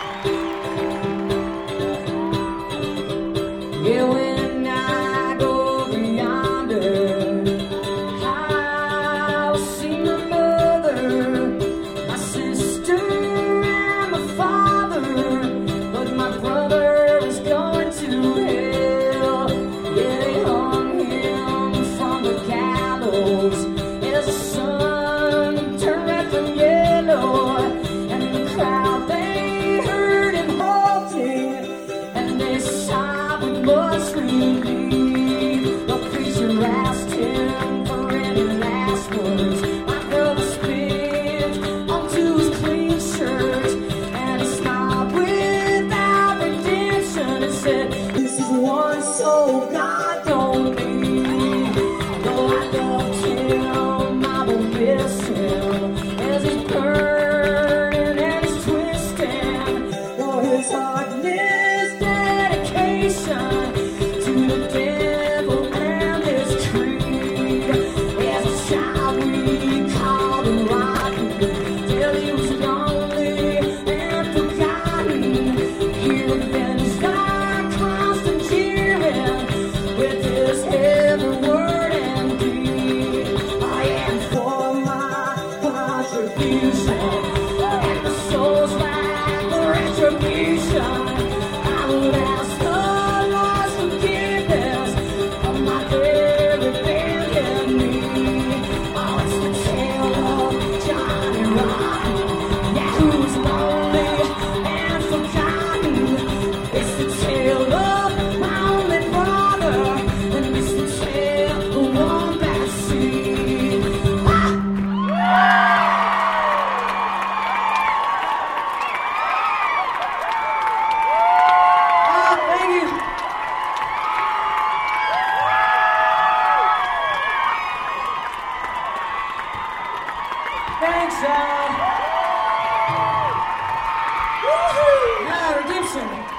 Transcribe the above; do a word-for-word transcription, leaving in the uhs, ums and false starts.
Yeah, when I go over yonder, I'll see my mother, my sister, and my father. But my brother is going to hell. Yeah, they hung him from the gallows as the sun turned red from yellow. And the crowd, they heard him halting, and they sighed with much relief. The preacher asked him for any last words. My brother spit onto his clean shirt, and he smiled without redemption and said, "This is one soul God don't need. Though I loved him, I won't miss him as he's burning and he's twisting. For his heart and his dedication to the devil and his creed. As a child we called him rotten till he was lonely and forgotten. He revenged our constant jeering with his every word and deed. I am for my contribution and the soul's like the retribution. I would ask the Lord's forgiveness of my very abandoned me. Oh, it's the tale of Johnny Rotten, yeah, who's lonely and forgotten. It's the tale of my only brother, and it's the tale of one bad seed. Ah! Ah, thank you. Thanks, uh. Woohoo! Yeah, redemption.